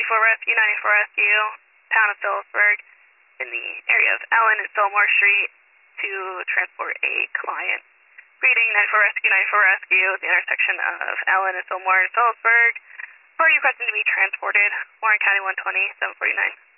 Rescue, 94 Rescue, town of Phillipsburg, in the area of Allen and Fillmore Street to transport a client. Greeting 94 Rescue, 94 Rescue, the intersection of Allen and Fillmore and Phillipsburg. Who are you requesting to be transported? Warren County 120, 749.